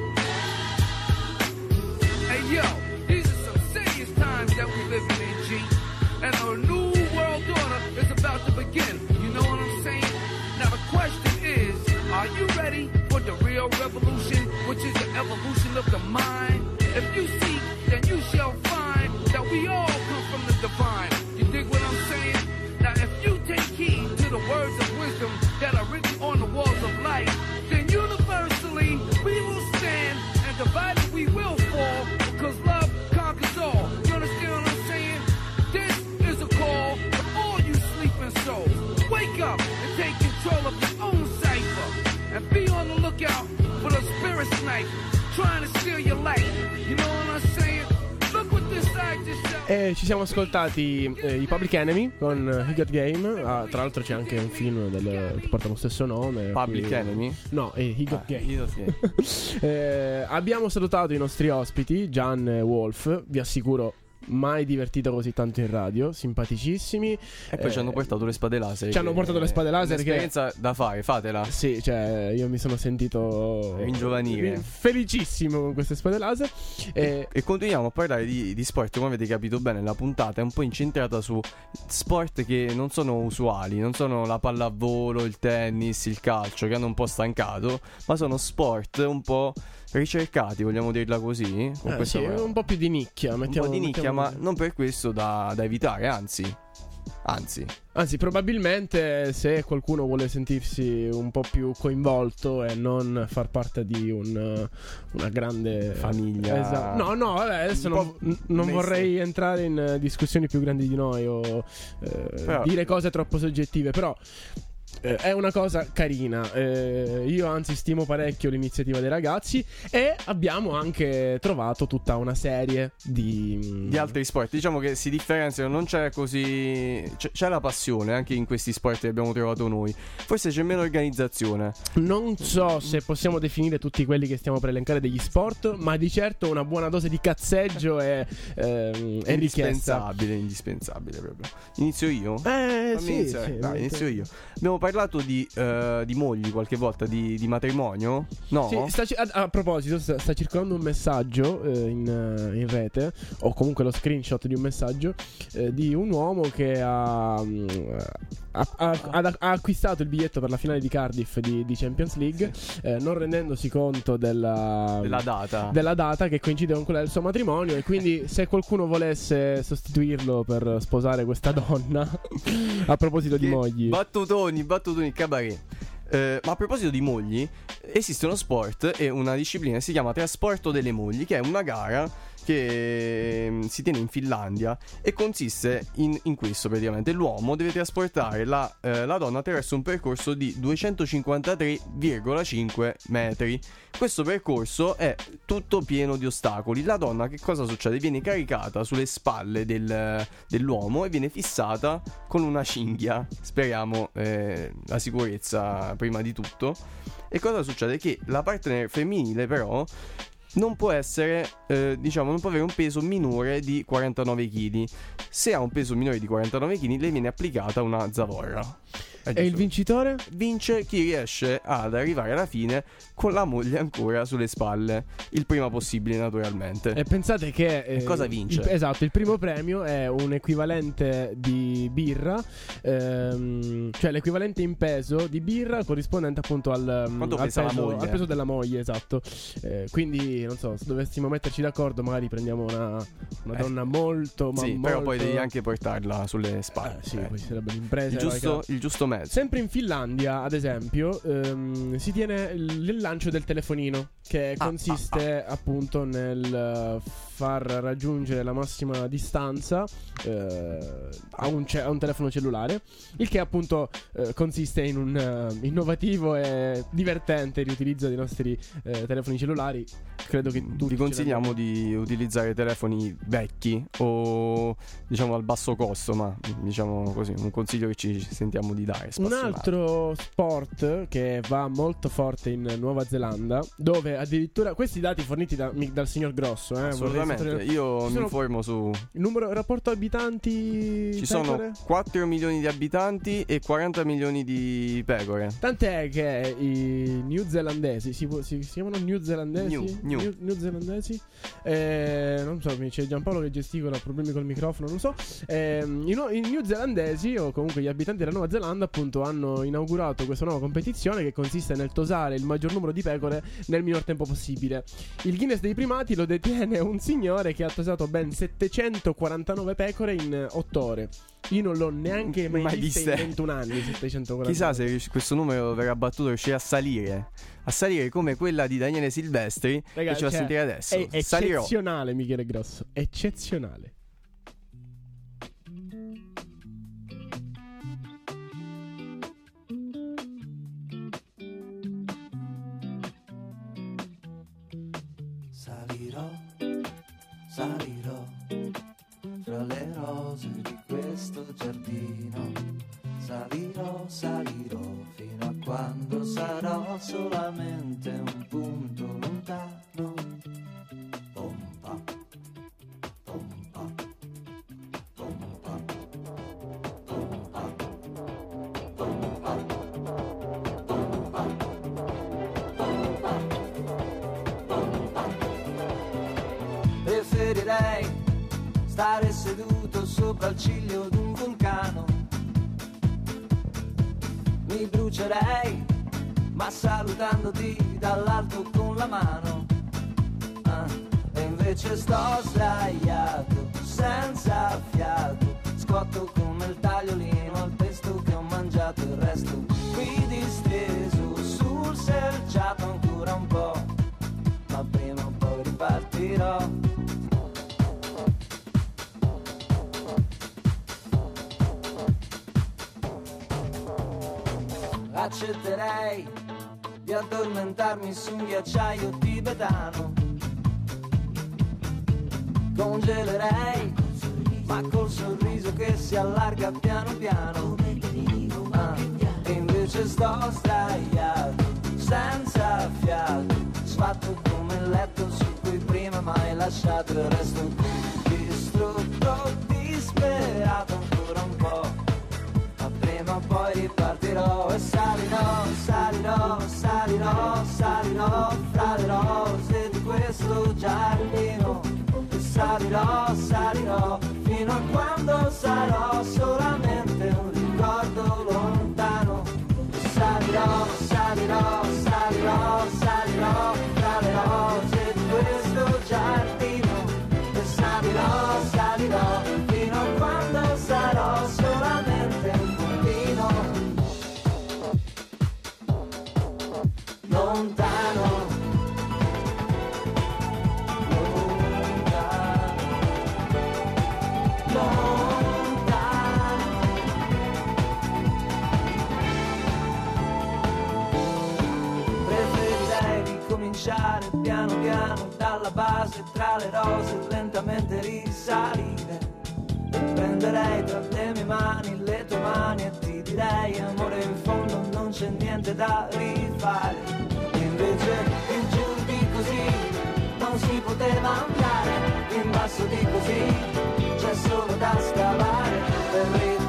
down. Hey, yo, these are some serious times that we living in, G. And a new world order is about to begin. You know what I'm saying? Now the question is, are you ready for the real revolution, which is the evolution of the mind? If you seek, then you shall find that we all come from the divine. You dig what I'm saying? Now if you take heed to the words of wisdom that are written on the walls of life, then universally we will stand, and divided we will fall, because love conquers all. You understand what I'm saying? This is a call to all you sleeping souls. Wake up and take control of your own cipher, and be on the lookout for the spirit sniper trying to steal your life. You know what I'm saying? Look what this side just showed. Ci siamo ascoltati i Public Enemy con He Got Game. Tra l'altro c'è anche un film che porta lo stesso nome. Public Enemy? No, He Got Game. He Got Game. Abbiamo salutato i nostri ospiti, Gian e Wolf. Vi assicuro, mai divertito così tanto in radio, simpaticissimi. E poi ci hanno portato le spade laser. Ci hanno portato le spade laser. Un'esperienza da fare, fatela. Sì, cioè io mi sono sentito ringiovanire, felicissimo con queste spade laser. E continuiamo a parlare di sport. Come avete capito bene, la puntata è un po' incentrata su sport che non sono usuali, non sono la pallavolo, il tennis, il calcio, che hanno un po' stancato, ma sono sport un po' ricercati, vogliamo dirla così. Sì, un po' più di nicchia, un po' di nicchia, ma non per questo da evitare, anzi, probabilmente se qualcuno vuole sentirsi un po' più coinvolto e non far parte di una grande famiglia. No, vabbè, adesso non vorrei entrare in discussioni più grandi di noi o dire cose troppo soggettive, però è una cosa carina. Io anzi stimo parecchio l'iniziativa dei ragazzi, e abbiamo anche trovato tutta una serie di altri sport. Diciamo che si differenziano, non c'è così. C'è la passione anche in questi sport che abbiamo trovato noi. Forse c'è meno organizzazione. Non so se possiamo definire tutti quelli che stiamo per elencare degli sport, ma di certo una buona dose di cazzeggio è richiesta. Indispensabile proprio. Inizio io? Sì, Dai, inizio io. Abbiamo parlato di mogli qualche volta, di matrimonio? No? Sì, a proposito, sta circolando un messaggio in rete, o comunque lo screenshot di un messaggio di un uomo che ha acquistato il biglietto per la finale di Cardiff di Champions League, non rendendosi conto della data che coincide con quella del suo matrimonio, e quindi se qualcuno volesse sostituirlo per sposare questa donna a proposito di mogli, battutoni cabaret. Ma a proposito di mogli, esiste uno sport e una disciplina che si chiama trasporto delle mogli, che è una gara che si tiene in Finlandia e consiste in questo praticamente. L'uomo deve trasportare la donna attraverso un percorso di 253,5 metri. Questo percorso è tutto pieno di ostacoli. La donna, che cosa succede? Viene caricata sulle spalle dell'uomo e viene fissata con una cinghia. Speriamo la sicurezza prima di tutto. E cosa succede? Che la partner femminile però non può essere, non può avere un peso minore di 49 kg. Se ha un peso minore di 49 kg, le viene applicata una zavorra. E il vincitore? Vince chi riesce ad arrivare alla fine con la moglie ancora sulle spalle, il prima possibile naturalmente. E pensate che cosa vince? Il primo premio è un equivalente di birra, cioè l'equivalente in peso di birra corrispondente appunto al peso della moglie, esatto. Quindi non so, se dovessimo metterci d'accordo magari prendiamo una donna molto però poi devi anche portarla sulle spalle. Sì, poi sarebbe l'impresa. Il giusto mezzo. Sempre in Finlandia, ad esempio, si tiene il lancio del telefonino, che consiste appunto nel far raggiungere la massima distanza a un telefono cellulare, il che appunto consiste in un innovativo e divertente riutilizzo dei nostri telefoni cellulari. Credo che tutti vi consigliamo di utilizzare telefoni vecchi o diciamo al basso costo, ma diciamo così, un consiglio che ci sentiamo di dare. Un altro sport che va molto forte in Nuova Zelanda, dove addirittura questi dati forniti dal signor Grosso, assolutamente, io mi informo su il rapporto abitanti. Ci sono 4 milioni di abitanti e 40 milioni di pecore. Tant'è che i newzelandesi si chiamano newzelandesi? Newzelandesi? Non so, c'è Giampaolo che gesticola, problemi col microfono, non so. I newzelandesi, o comunque gli abitanti della Nuova Zelanda, appunto, hanno inaugurato questa nuova competizione che consiste nel tosare il maggior numero di pecore nel minor tempo possibile. Il Guinness dei primati lo detiene un signore che ha tosato ben 749 pecore in 8 ore. Io non l'ho neanche mai vista in 21 anni. 749. Chissà se questo numero verrà battuto, riuscirà a salire come quella di Daniele Silvestri. Ragazzi, che ci va a sentire adesso. È eccezionale, Michele Grosso, eccezionale. Salirò fra le rose di questo giardino. Salirò fino a quando sarò solamente un punto lontano. Pompa, pompa, pompa, pompa, pompa, pompa, pompa. Preferirei stare seduto sopra il ciglio d'un vulcano. Mi brucerei, ma salutandoti dall'alto con la mano. E invece sto sdraiato, senza fiato, scotto come il tagliolino al pesto che ho mangiato. Il resto qui disteso sul selciato ancora un po', ma prima o poi ripartirò. Accetterei di addormentarmi su un ghiacciaio tibetano. Congelerei, ma col sorriso che si allarga piano piano. E invece sto sdraiato, senza fiato, sfatto come il letto su cui prima mai lasciato. Il resto qui distrutto, disperato ancora un po', ma prima o poi ripartirò. E salirò, salirò, salirò, salirò fra le rose di questo giardino. E salirò, salirò fino a quando sarò solamente un ricordo lontano. E salirò, salirò, salirò, salirò fra le rose di questo giardino. E salirò, salirò fino a quando sarò solamente un puntino. cominciare piano piano dalla base tra le rose, lentamente risalire. E prenderei tra le mie mani le tue mani e ti direi amore, in fondo non c'è niente da rifare. Invece in giù di così non si poteva andare, in basso di così c'è solo da scavare. Per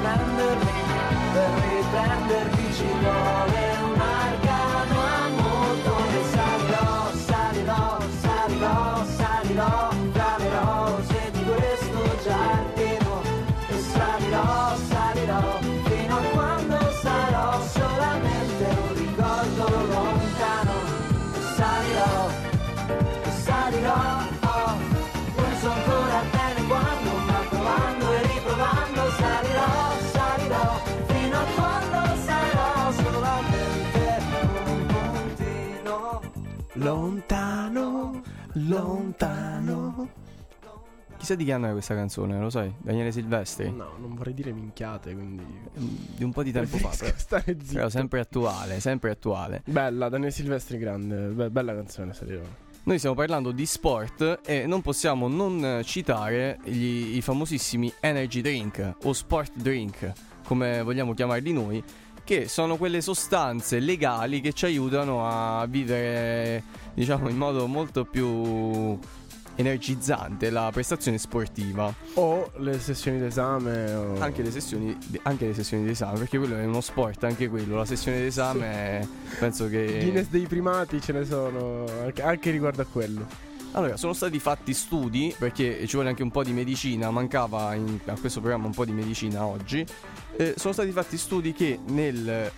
riprenderti ci vuole un arcano a motore. Salirò, salirò, salirò, salirò tra le rose di questo giardino e salirò, salirò fino a quando sarò solamente un ricordo lontano. Salirò, salirò, oh, non so ancora bene quando, ma provando e riprovando salirò, salirò fino a quando sarò solamente un puntino lontano, lontano. Chissà di che anno è questa canzone, lo sai? Daniele Silvestri? No, non vorrei dire minchiate, quindi di un po' di tempo fa. Stare zitto. Però sempre attuale, sempre attuale. Bella, Daniele Silvestri grande, bella canzone, serio. Noi stiamo parlando di sport e non possiamo non citare i famosissimi energy drink o sport drink, come vogliamo chiamarli noi, che sono quelle sostanze legali che ci aiutano a vivere, diciamo, in modo molto più energizzante la prestazione sportiva. O le sessioni d'esame o... Anche le sessioni d'esame, perché quello è uno sport, anche quello. La sessione d'esame penso che Guinness dei primati ce ne sono anche riguardo a quello. Allora, sono stati fatti studi, perché ci vuole anche un po' di medicina, mancava a questo programma un po' di medicina oggi. Sono stati fatti studi che nel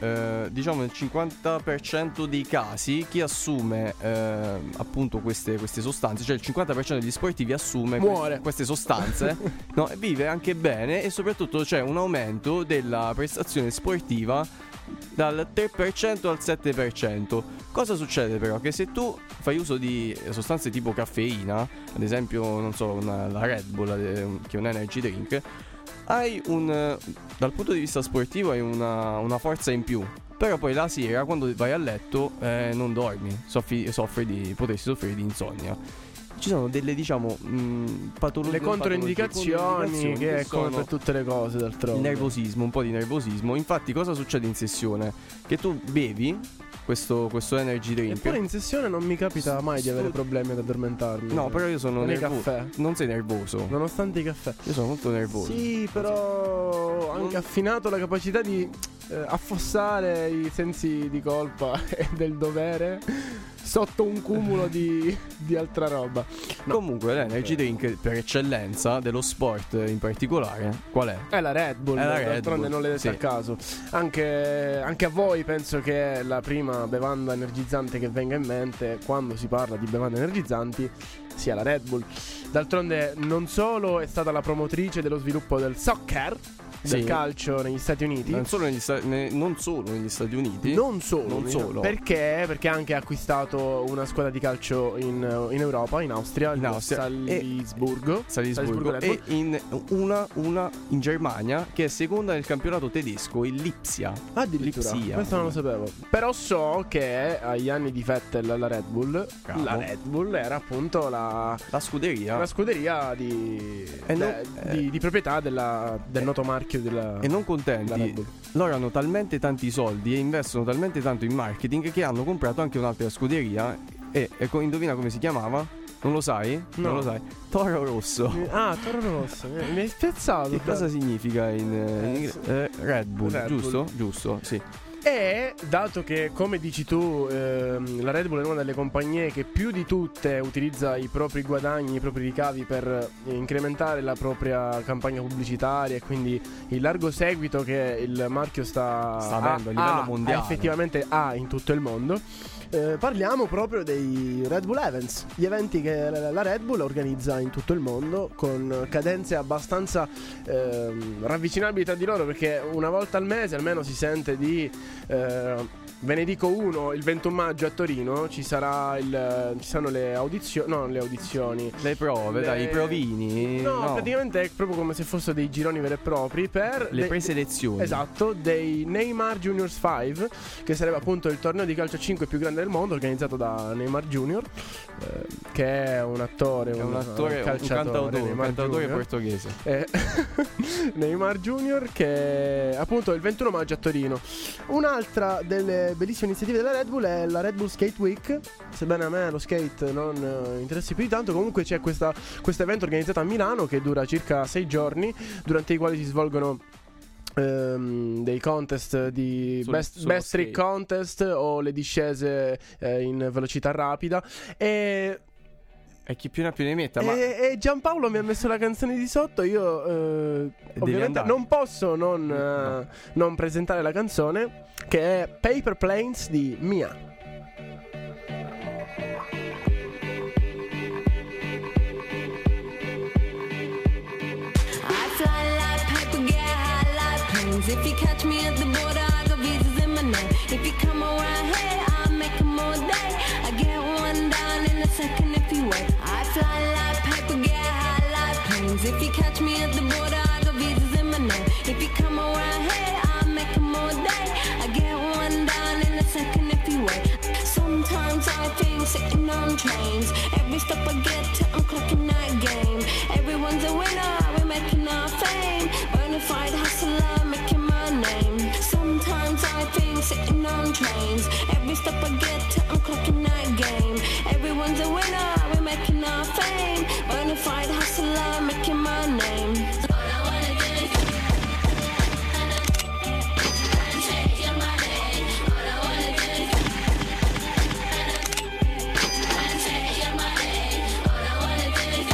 50% dei casi chi assume appunto queste sostanze, cioè il 50% degli sportivi assume queste sostanze, no, vive anche bene, e soprattutto c'è un aumento della prestazione sportiva dal 3% al 7%. Cosa succede però? Che se tu fai uso di sostanze tipo caffeina, ad esempio, non so, la Red Bull, che è un energy drink, hai dal punto di vista sportivo hai una forza in più. Però poi la sera, quando vai a letto, non dormi, potresti soffrire di insonnia. Ci sono delle, diciamo, patologie, le controindicazioni che è come per tutte le cose, d'altronde. Nervosismo, un po' di nervosismo. Infatti cosa succede in sessione? Che tu bevi questo energy drink. Eppure in sessione non mi capita mai di avere problemi ad addormentarmi. No, però io sono nervoso. Caffè. Non sei nervoso? Nonostante i caffè. Io sono molto nervoso. Sì, però ho anche affinato la capacità di affossare i sensi di colpa e del dovere sotto un cumulo di altra roba. No. Comunque l'energy drink per eccellenza dello sport in particolare qual è? È la Red Bull. D'altronde non l'hai detto a caso. Anche a voi penso che è la prima bevanda energizzante che venga in mente quando si parla di bevande energizzanti sia la Red Bull. D'altronde non solo è stata la promotrice dello sviluppo del soccer, del calcio negli Stati Uniti. Non solo negli Stati Uniti. Non solo. Perché ha anche acquistato una squadra di calcio in Europa, in Austria. Salisburgo. E in Germania, che è seconda nel campionato tedesco, il Lipsia. Addirittura questo non lo sapevo. Però so che agli anni di Vettel la Red Bull era appunto la scuderia di proprietà del noto marchio della... E non contenti, loro hanno talmente tanti soldi e investono talmente tanto in marketing che hanno comprato anche un'altra scuderia. E indovina come si chiamava? Non lo sai? No. Non lo sai? Toro Rosso. Toro Rosso. Mi hai spiazzato. Che cosa significa in Red Bull, giusto? Bull. Giusto, sì. E dato che, come dici tu, la Red Bull è una delle compagnie che più di tutte utilizza i propri guadagni, i propri ricavi per incrementare la propria campagna pubblicitaria, e quindi il largo seguito che il marchio sta avendo a livello mondiale, effettivamente ha in tutto il mondo, parliamo proprio dei Red Bull Events, gli eventi che la Red Bull organizza in tutto il mondo con cadenze abbastanza ravvicinabili tra di loro, perché una volta al mese almeno si sente di Ve ne dico uno, il 21 maggio a Torino ci saranno le audizioni, no, le audizioni, le prove, dai, i provini. No, praticamente è proprio come se fossero dei gironi veri e propri per le preselezioni. Esatto, dei Neymar Juniors 5, che sarebbe appunto il torneo di calcio a 5 più grande del mondo, organizzato da Neymar Junior, che è un attore, un cantautore portoghese. Neymar Junior, che appunto il 21 maggio a Torino. Un'altra delle bellissime iniziative della Red Bull è la Red Bull Skate Week. Sebbene a me lo skate non interessi più di tanto, comunque c'è questo evento organizzato a Milano che dura circa 6 giorni, durante i quali si svolgono dei contest di best trick contest o le discese in velocità rapida e chi più ne ha più ne metta. E Giampaolo mi ha messo la canzone di sotto. Io ovviamente non posso non presentare la canzone, che è Paper Planes di Mia. If you catch me at the border, I got visas in my name. If you come around here, I'll make them all day. I get one down in a second if you wait. I fly like paper, get high like planes. If you catch me at the border, I got visas in my name. If you come around here, I'll make them all day. I get one down in a second if you wait. Sometimes I think sitting on trains. Every stop I get to, I'm clocking that game. Everyone's a winner, we're making our fame. Bonafide hustler, making my name. Sometimes I think sitting on trains. Every stop I get to, I'm clocking that game. Everyone's a winner, we're making our fame. Bonafide hustler, making my name. All I wanna do is change your money. All I wanna do is change your money. All I wanna do is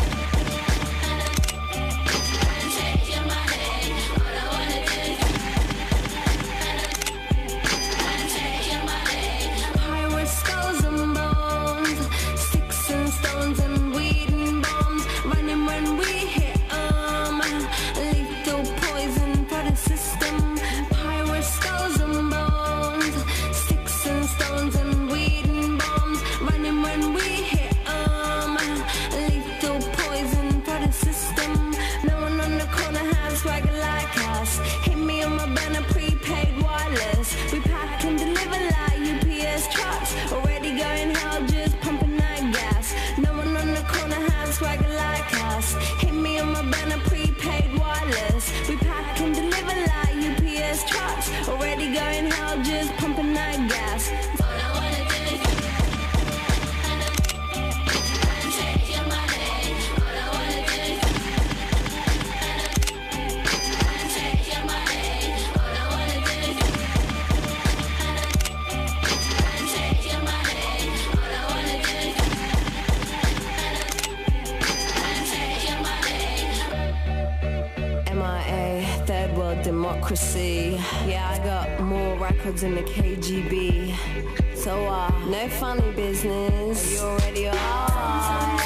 change your money. All I wanna do is change your money. Pirates, skulls and bones, sticks and stones and weed and bombs, running when we hit 'em. Lethal poison for the system. Pirates, skulls and bones, sticks and stones and weed and bombs, running when we hit 'em. Lethal poison for the system. No one on the corner has swagger like us. Hit me on my banner, prepaid wireless. We pack and deliver like UPS trucks. Already going hell, just pumping that gas. No one on the corner has swagger like us. Hit me on my banner, prepaid wireless. We pack and deliver like UPS trucks. Already going hell, just pumping that gas. All I wanna do is change your money. All I wanna do is change your money. All I wanna do is change your money. All I wanna do is change your money. MIA, third world democracy. Yeah, I got more records in the KGB. So no funny business. You already are.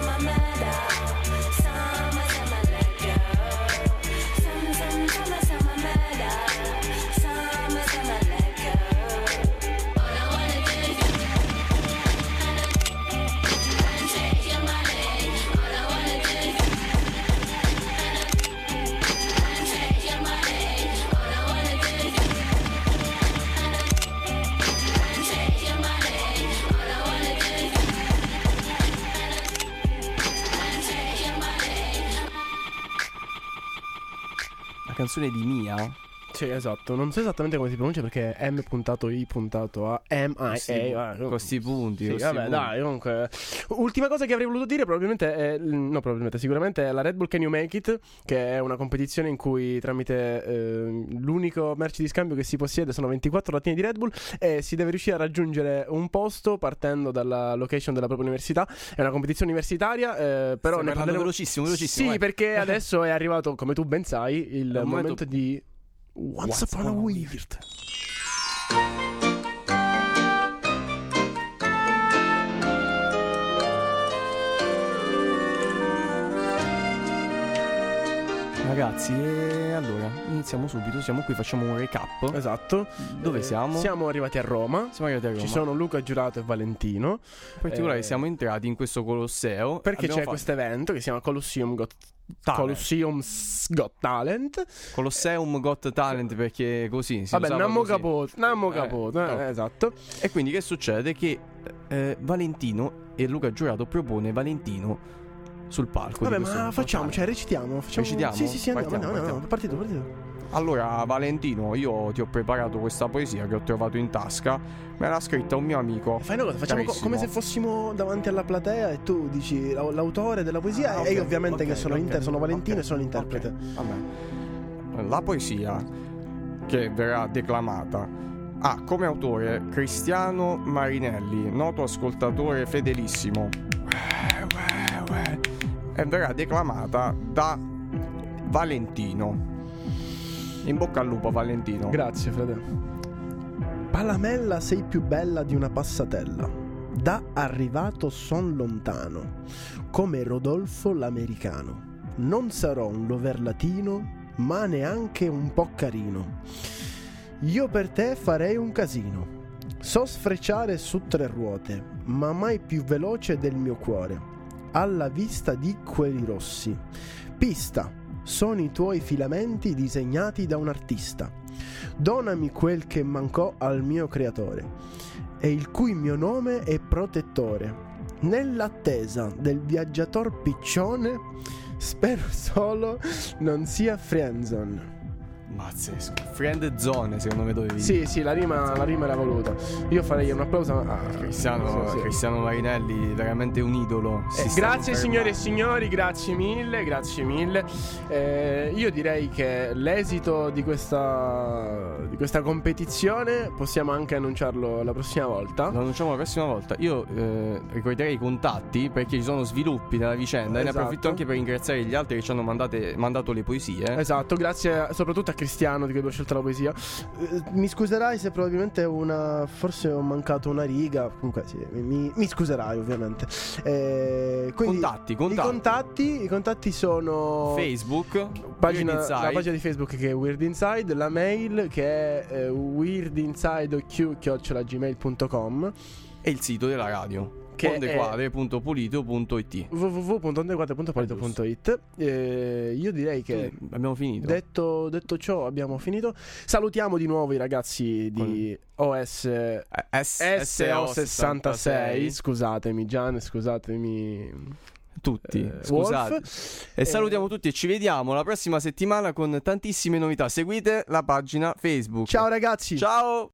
Canzone di Mia. Sì, esatto. Non so esattamente come si pronuncia perché è M.I.A. M-I-A. Con questi punti. Sì, vabbè, dai, comunque. Ultima cosa che avrei voluto dire sicuramente è la Red Bull Can You Make It, che è una competizione in cui tramite l'unico merce di scambio che si possiede sono 24 lattine di Red Bull e si deve riuscire a raggiungere un posto partendo dalla location della propria università. È una competizione universitaria, però ne parleremo velocissimo. Sì, perché adesso è arrivato, come tu ben sai, il momento di Once Upon a Weird. Ragazzi, allora iniziamo subito. Siamo qui, facciamo un recap. Esatto. Dove siamo? Siamo arrivati a Roma. Ci sono Luca Giurato e Valentino. In particolare siamo entrati in questo Colosseo perché c'è questo evento che si chiama Colosseum Got Talent. Colosseum Got Talent, perché così si vabbè, Nammo Capote, esatto. E quindi che succede? Che Valentino e Luca Giurato propone Valentino sul palco. Vabbè, ma facciamo, cioè recitiamo. Recitiamo? Sì, Partiamo. andiamo. Partito. Allora, Valentino, io ti ho preparato questa poesia che ho trovato in tasca. Me l'ha scritta un mio amico. Fai una cosa, facciamo come se fossimo davanti alla platea e tu dici l'autore della poesia e io ovviamente che sono Valentino e sono l'interprete. Vabbè. La poesia che verrà declamata ha come autore Cristiano Marinelli, noto ascoltatore fedelissimo, e verrà declamata da Valentino. In bocca al lupo, Valentino. Grazie, fratello. Palamella, sei più bella di una passatella. Da arrivato son lontano, come Rodolfo l'americano. Non sarò un lover latino, ma neanche un po' carino. Io per te farei un casino. So sfrecciare su 3 ruote, ma mai più veloce del mio cuore. Alla vista di quelli rossi. Pista, sono i tuoi filamenti disegnati da un artista. Donami quel che mancò al mio creatore, e il cui mio nome è protettore. Nell'attesa del viaggiator piccione, spero solo non sia friendzone. Pazzesco. Friend zone, secondo me dovevi dire. Sì, la rima era voluta. Io farei un applauso a Cristiano Marinelli, veramente un idolo. Grazie signore e signori, grazie mille. Io direi che l'esito di questa competizione possiamo anche annunciarlo la prossima volta. Lo annunciamo la prossima volta. Io ricorderei i contatti, perché ci sono sviluppi nella vicenda. Esatto. E ne approfitto anche per ringraziare gli altri che ci hanno mandato le poesie. Esatto, grazie soprattutto a Cristiano di cui abbiamo scelto la poesia. Mi scuserai se probabilmente forse ho mancato una riga. Comunque sì, mi scuserai ovviamente. Quindi I contatti sono Facebook, la pagina di Facebook che è Weird Inside, la mail che è weirdinsideoq@gmail.com e il sito della radio che ondequadre.polito.it www.ondequadre.polito.it. Io direi che abbiamo finito. Detto ciò, abbiamo finito. Salutiamo di nuovo i ragazzi di SO66. Scusatemi Gian, scusatemi tutti, scusate. E salutiamo tutti e ci vediamo la prossima settimana con tantissime novità. Seguite la pagina Facebook. Ciao ragazzi. Ciao.